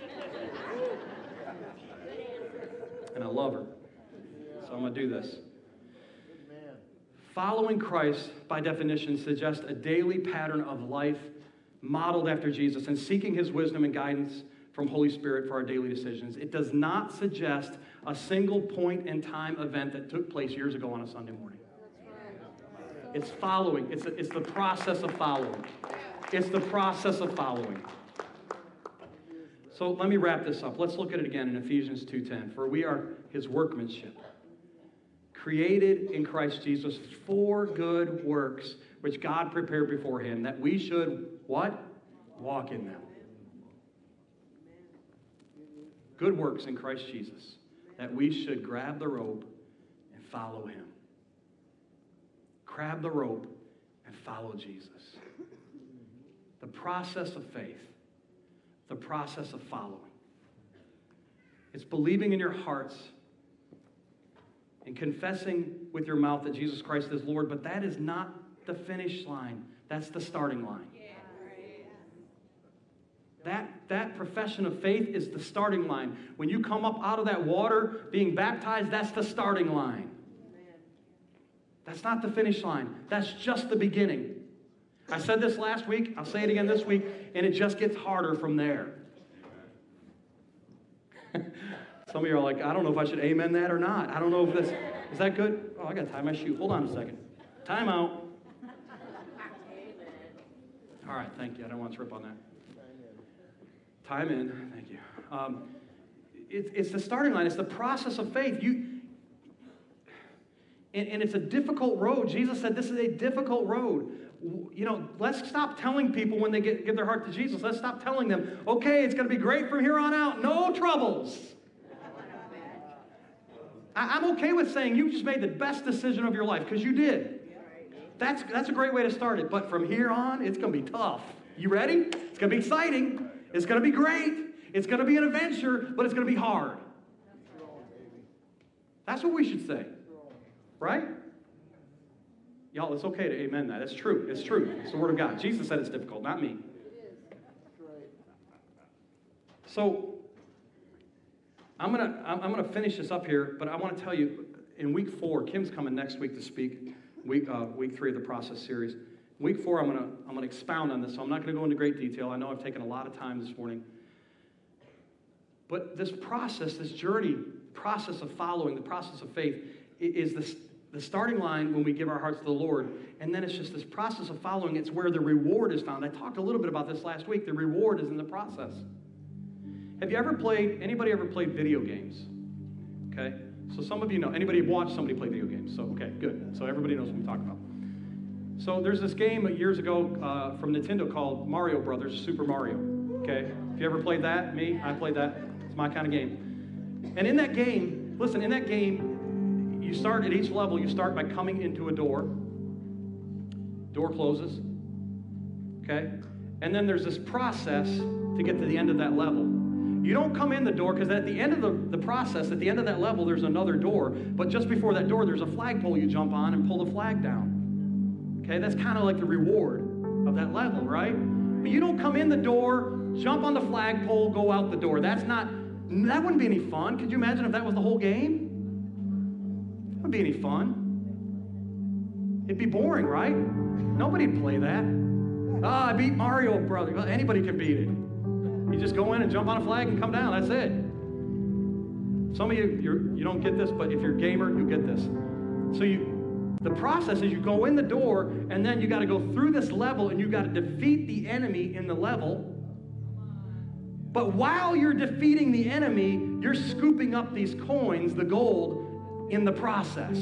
And I love her. So I'm going to do this. Following Christ, by definition, suggests a daily pattern of life modeled after Jesus and seeking His wisdom and guidance from Holy Spirit for our daily decisions. It does not suggest a single point in time event that took place years ago on a Sunday morning. That's right. So It's following. It's the process of following. It's the process of following. So let me wrap this up. Let's look at it again in Ephesians 2:10. For we are his workmanship, created in Christ Jesus for good works, which God prepared beforehand, that we should, what? Walk in them. Good works in Christ Jesus, that we should grab the rope and follow him. Grab the rope and follow Jesus. The process of faith, the process of following. It's believing in your hearts and confessing with your mouth that Jesus Christ is Lord, but that is not the finish line. That's the starting line. That profession of faith is the starting line. When you come up out of that water being baptized, that's the starting line. That's not the finish line. That's just the beginning. I said this last week, I'll say it again this week, and it just gets harder from there. Some of you are like, I don't know if I should amen that or not. I don't know if this, is that good? Oh, I got to tie my shoe. Hold on a second. Time out. All right, thank you. I don't want to trip on that. Time in. Thank you. It's the starting line. It's the process of faith. And it's a difficult road. Jesus said this is a difficult road. You know, let's stop telling people when they give their heart to Jesus. Let's stop telling them, okay, it's going to be great from here on out. No troubles. I'm okay with saying you just made the best decision of your life, because you did. That's a great way to start it. But from here on, it's going to be tough. You ready? It's going to be exciting. It's going to be great. It's going to be an adventure, but it's going to be hard. That's what we should say. Right? Y'all, it's okay to amen that. It's true. It's true. It's the Word of God. Jesus said it's difficult, not me. So, I'm gonna finish this up here, but I want to tell you, in week 4, Kim's coming next week to speak, week 3 of the Process series. Week 4, I'm gonna expound on this, so I'm not gonna go into great detail. I know I've taken a lot of time this morning. But this process, this journey, process of following, the process of faith, is the starting line when we give our hearts to the Lord. And then it's just this process of following. It's where the reward is found. I talked a little bit about this last week. The reward is in the process. Have you ever anybody ever played video games? Okay? So some of you know. Anybody watched somebody play video games? So, okay, good. So everybody knows what I'm talking about. So there's this game years ago from Nintendo called Mario Brothers, Super Mario. Okay? If you ever played that, me, I played that. It's my kind of game. And in that game, listen, you start at each level, you start by coming into a door. Door closes. Okay? And then there's this process to get to the end of that level. You don't come in the door, because at the end of the process, at the end of that level, there's another door. But just before that door, there's a flagpole you jump on and pull the flag down. Okay? That's kind of like the reward of that level, right? But you don't come in the door, jump on the flagpole, go out the door. That wouldn't be any fun. Could you imagine if that was the whole game? It wouldn't be any fun. It'd be boring, right? Nobody'd play that. I beat Mario Brothers. Well, anybody can beat it. You just go in and jump on a flag and come down. That's it. Some of you don't get this, but if you're a gamer, you get this. So the process is you go in the door, and then you got to go through this level, and you got to defeat the enemy in the level. But while you're defeating the enemy, you're scooping up these coins, the gold, in the process.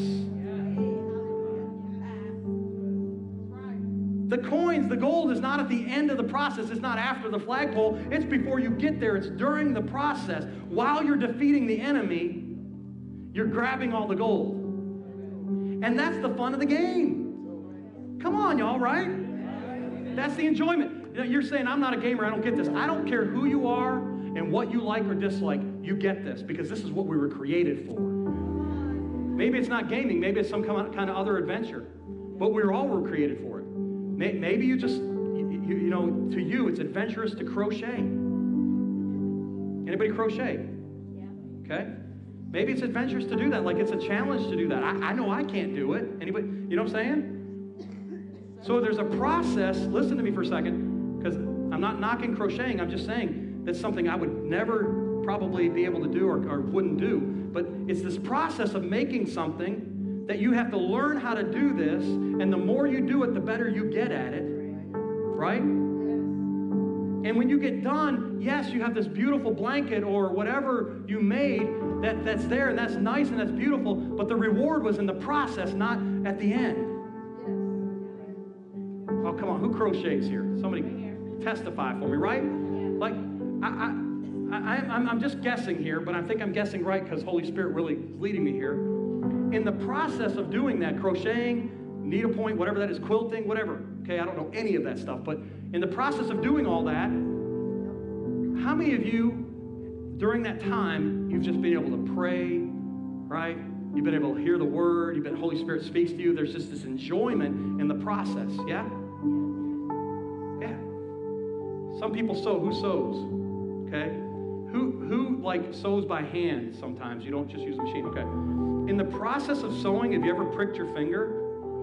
The coins, the gold is not at the end of the process. It's not after the flagpole. It's before you get there. It's during the process. While you're defeating the enemy, you're grabbing all the gold. And that's the fun of the game. Come on, y'all, right? That's the enjoyment. You're saying, I'm not a gamer, I don't get this. I don't care who you are and what you like or dislike. You get this, because this is what we were created for. Maybe it's not gaming. Maybe it's some kind of other adventure. But we all were created for it. Maybe you just, to you, it's adventurous to crochet. Anybody crochet? Yeah. Okay? Maybe it's adventurous to do that, like it's a challenge to do that. I know I can't do it. Anybody, you know what I'm saying? So there's a process. Listen to me for a second, because I'm not knocking crocheting. I'm just saying that's something I would never probably be able to do or wouldn't do. But it's this process of making something that you have to learn how to do this, and the more you do it, the better you get at it, right? And when you get done, yes, you have this beautiful blanket or whatever you made that's there, and that's nice and that's beautiful, but the reward was in the process, not at the end. Oh, come on, who crochets here? Somebody testify for me, right? Like, I'm just guessing here, but I think I'm guessing right because Holy Spirit really is leading me here. In the process of doing that, crocheting, needlepoint, whatever that is, quilting, whatever, okay, I don't know any of that stuff, but in the process of doing all that, how many of you, during that time, you've just been able to pray, right? You've been able to hear the word, Holy Spirit speaks to you, there's just this enjoyment in the process, yeah? Yeah. Some people sow, who sows, okay? Who like sows by hand sometimes, you don't just use a machine, okay? In the process of sowing, have you ever pricked your finger?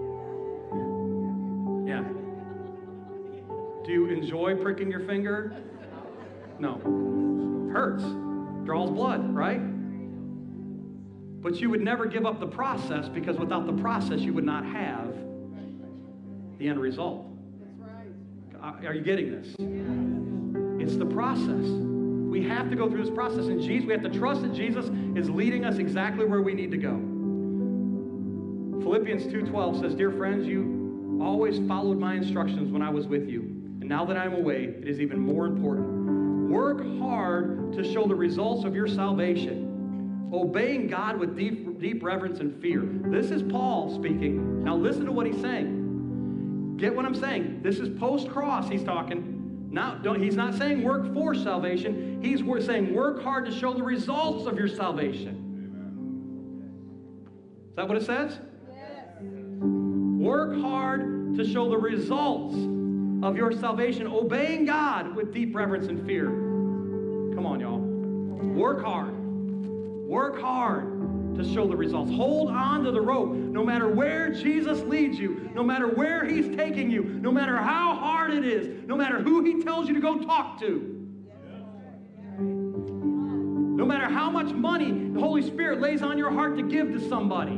Yeah. Do you enjoy pricking your finger? No. Hurts. Draws blood, right? But you would never give up the process because without the process, you would not have the end result. That's right. Are you getting this? It's the process. We have to go through this process. And Jesus, we have to trust that Jesus is leading us exactly where we need to go. Philippians 2:12 says, "Dear friends, you always followed my instructions when I was with you. And now that I'm away, it is even more important. Work hard to show the results of your salvation, obeying God with deep reverence and fear." This is Paul speaking. Now listen to what he's saying. Get what I'm saying? This is post-cross he's talking. He's not saying work for salvation. He's saying work hard to show the results of your salvation. Is that what it says? Yes. Work hard to show the results of your salvation, obeying God with deep reverence and fear. Come on, y'all. Work hard. Work hard to show the results. Hold on to the rope. No matter where Jesus leads you, no matter where he's taking you, no matter how hard it is, no matter who he tells you to go talk to, no matter how much money the Holy Spirit lays on your heart to give to somebody.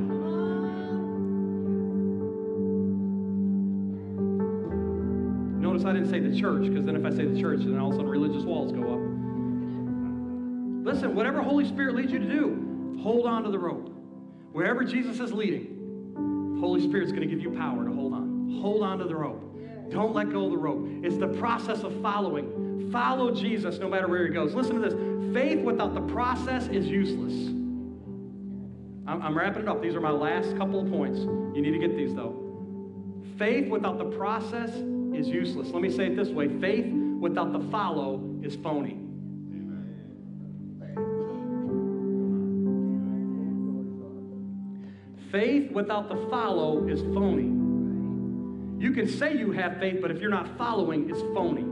Notice I didn't say the church, because then if I say the church, then all of a sudden religious walls go up. Listen, whatever Holy Spirit leads you to do, hold on to the rope. Wherever Jesus is leading, Holy Spirit's going to give you power to hold on. Hold on to the rope. Don't let go of the rope. It's the process of following. Follow Jesus no matter where he goes. Listen to this. Faith without the process is useless. I'm wrapping it up. These are my last couple of points. You need to get these, though. Faith without the process is useless. Let me say it this way. Faith without the follow is phony. Faith without the follow is phony. You can say you have faith, but if you're not following, it's phony.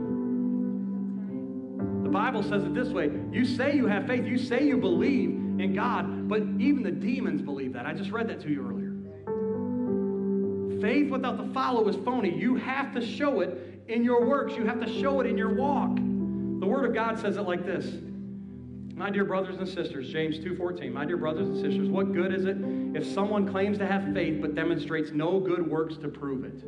The Bible says it this way. You say you have faith. You say you believe in God, but even the demons believe that. I just read that to you earlier. Faith without the follow is phony. You have to show it in your works. You have to show it in your walk. The Word of God says it like this. My dear brothers and sisters, James 2:14, my dear brothers and sisters, what good is it if someone claims to have faith but demonstrates no good works to prove it?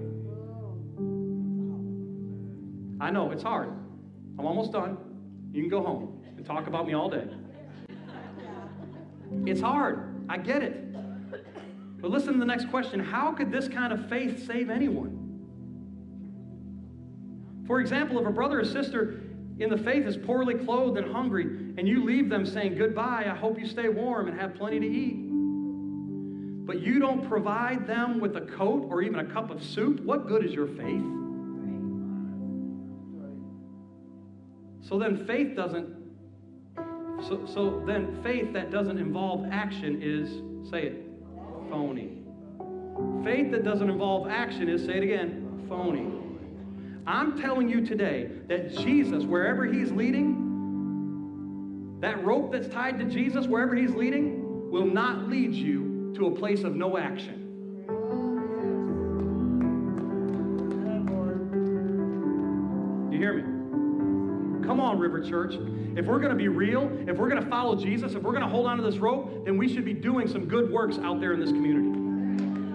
I know, it's hard. I'm almost done. You can go home and talk about me all day. It's hard. I get it. But listen to the next question. How could this kind of faith save anyone? For example, if a brother or sister in the faith is poorly clothed and hungry, and you leave them saying, goodbye, I hope you stay warm and have plenty to eat, but you don't provide them with a coat or even a cup of soup, what good is your faith? So then faith that doesn't involve action is, say it, phony. Faith that doesn't involve action is, say it again, phony. I'm telling you today that Jesus, wherever he's leading, that rope that's tied to Jesus, wherever he's leading, will not lead you to a place of no action. You hear me? Come on, River Church. If we're going to be real, if we're going to follow Jesus, if we're going to hold on to this rope, then we should be doing some good works out there in this community.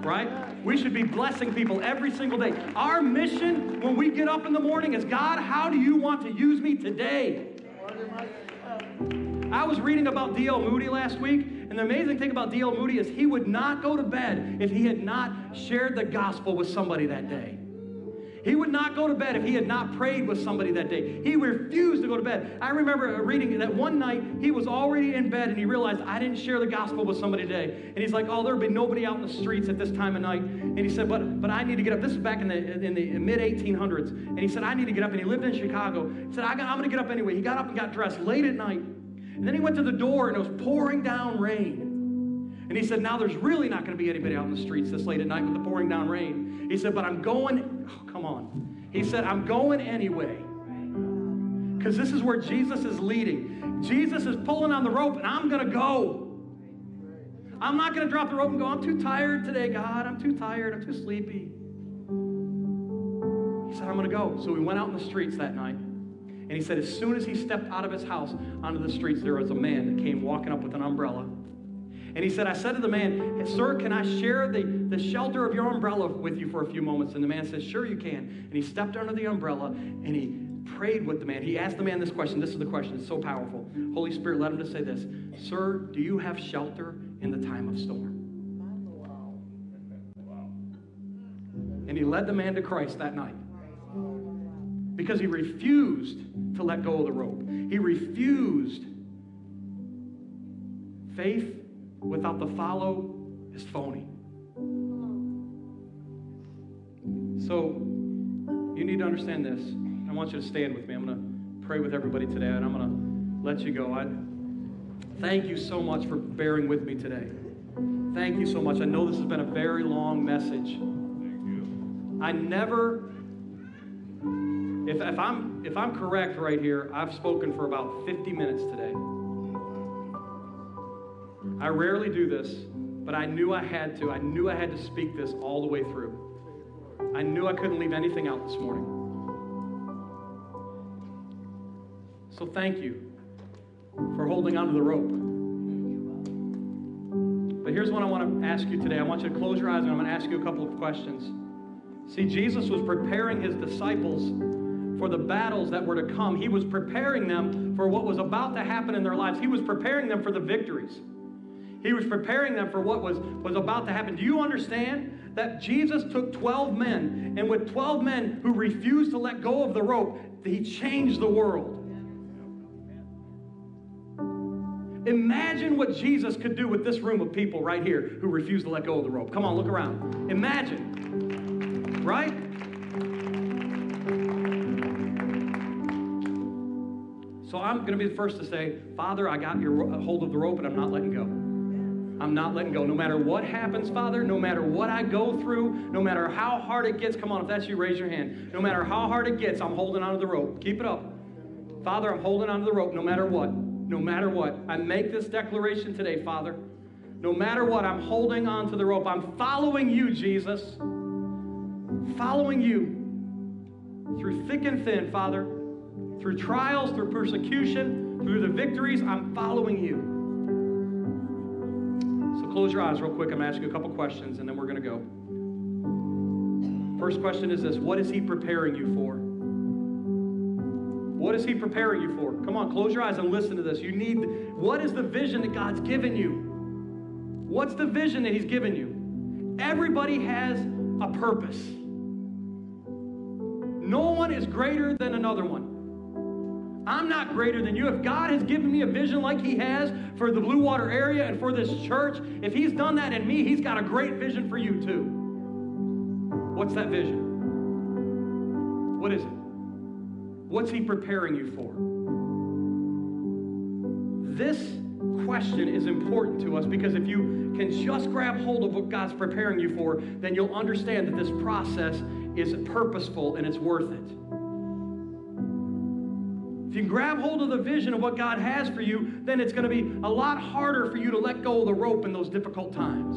right? We should be blessing people every single day. Our mission when we get up in the morning is, God, how do you want to use me today? I was reading about D.L. Moody last week, and the amazing thing about D.L. Moody is he would not go to bed if he had not shared the gospel with somebody that day. He would not go to bed if he had not prayed with somebody that day. He refused to go to bed. I remember reading that one night he was already in bed and he realized, I didn't share the gospel with somebody today. And he's like, oh, there'll be nobody out in the streets at this time of night. And he said, but I need to get up. This is back in the mid-1800s. And he said, I need to get up. And he lived in Chicago. He said, I'm going to get up anyway. He got up and got dressed late at night. And then he went to the door and it was pouring down rain. And he said, now there's really not going to be anybody out in the streets this late at night with the pouring down rain. He said, but I'm going, oh, come on. He said, I'm going anyway. Because this is where Jesus is leading. Jesus is pulling on the rope and I'm going to go. I'm not going to drop the rope and go, I'm too tired today, God. I'm too tired. I'm too sleepy. He said, I'm going to go. So we went out in the streets that night. And he said, as soon as he stepped out of his house onto the streets, there was a man that came walking up with an umbrella. And he said, I said to the man, sir, can I share the shelter of your umbrella with you for a few moments? And the man said, sure you can. And he stepped under the umbrella and he prayed with the man. He asked the man this question. This is the question. It's so powerful. Holy Spirit led him to say this. Sir, do you have shelter in the time of storm? And he led the man to Christ that night. Because he refused to let go of the rope. He refused. Faith without the follow is phony. So, you need to understand this. I want you to stand with me. I'm going to pray with everybody today, and I'm going to let you go. I thank you so much for bearing with me today. Thank you so much. I know this has been a very long message. I never, if I'm correct right here, I've spoken for about 50 minutes today. I rarely do this, but I knew I had to. I knew I had to speak this all the way through. I knew I couldn't leave anything out this morning. So thank you for holding onto the rope. But here's what I want to ask you today. I want you to close your eyes and I'm going to ask you a couple of questions. See, Jesus was preparing his disciples for the battles that were to come. He was preparing them for what was about to happen in their lives. He was preparing them for the victories. He was preparing them for what was about to happen. Do you understand that Jesus took 12 men, and with 12 men who refused to let go of the rope, he changed the world? Imagine what Jesus could do with this room of people right here who refuse to let go of the rope. Come on, look around. Imagine. Right? So I'm going to be the first to say, Father, I got your hold of the rope and I'm not letting go. I'm not letting go. No matter what happens, Father, no matter what I go through, no matter how hard it gets, come on, if that's you, raise your hand. No matter how hard it gets, I'm holding onto the rope. Keep it up. Father, I'm holding onto the rope no matter what. No matter what. I make this declaration today, Father. No matter what, I'm holding onto the rope. I'm following you, Jesus. Following you through thick and thin, Father. Through trials, through persecution, through the victories, I'm following you. So close your eyes real quick. I'm going to ask you a couple questions, and then we're going to go. First question is this. What is he preparing you for? What is he preparing you for? Come on, close your eyes and listen to this. What is the vision that God's given you? What's the vision that he's given you? Everybody has a purpose. No one is greater than another one. I'm not greater than you. If God has given me a vision like he has for the Blue Water area and for this church, if he's done that in me, he's got a great vision for you too. What's that vision? What is it? What's he preparing you for? This question is important to us because if you can just grab hold of what God's preparing you for, then you'll understand that this process is purposeful and it's worth it. If you grab hold of the vision of what God has for you, then it's going to be a lot harder for you to let go of the rope in those difficult times.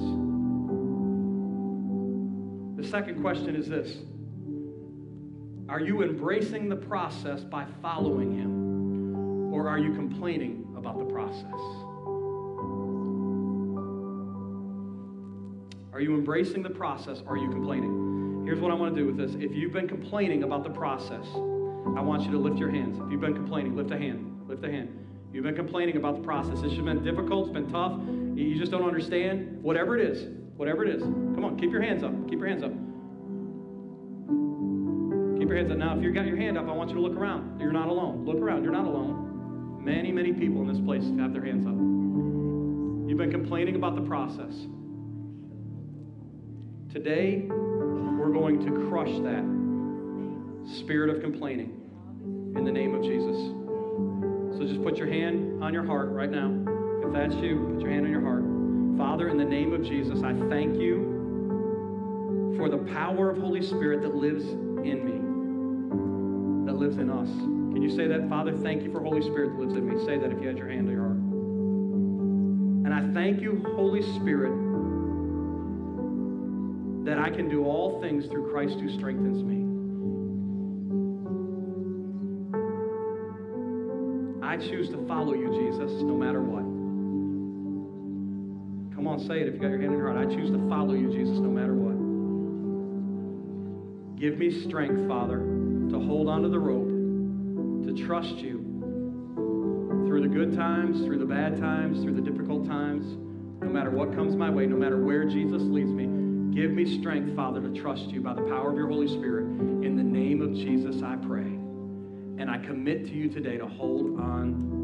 The second question is this. Are you embracing the process by following him? Or are you complaining about the process? Are Are you embracing the process? Or are you complaining? Here's what I want to do with this. If you've been complaining about the process, I want you to lift your hands. If you've been complaining, lift a hand. Lift a hand. You've been complaining about the process. It's just been difficult. It's been tough. You just don't understand. Whatever it is. Whatever it is. Come on, keep your hands up. Keep your hands up. Keep your hands up. Now, if you've got your hand up, I want you to look around. You're not alone. Look around. You're not alone. Many, many people in this place have their hands up. You've been complaining about the process. Today, we're going to crush that spirit of complaining in the name of Jesus. So just put your hand on your heart right now. If that's you, put your hand on your heart. Father, in the name of Jesus, I thank you for the power of Holy Spirit that lives in me, that lives in us. Can you say that? Father, thank you for Holy Spirit that lives in me. Say that if you had your hand on your heart. And I thank you, Holy Spirit, that I can do all things through Christ who strengthens me. I choose to follow you, Jesus, no matter what. Come on, say it if you got your hand in your heart. I choose to follow you, Jesus, no matter what. Give me strength, Father, to hold onto the rope, to trust you through the good times, through the bad times, through the difficult times, no matter what comes my way, no matter where Jesus leads me. Give me strength, Father, to trust you by the power of your Holy Spirit. In the name of Jesus, I pray. And I commit to you today to hold on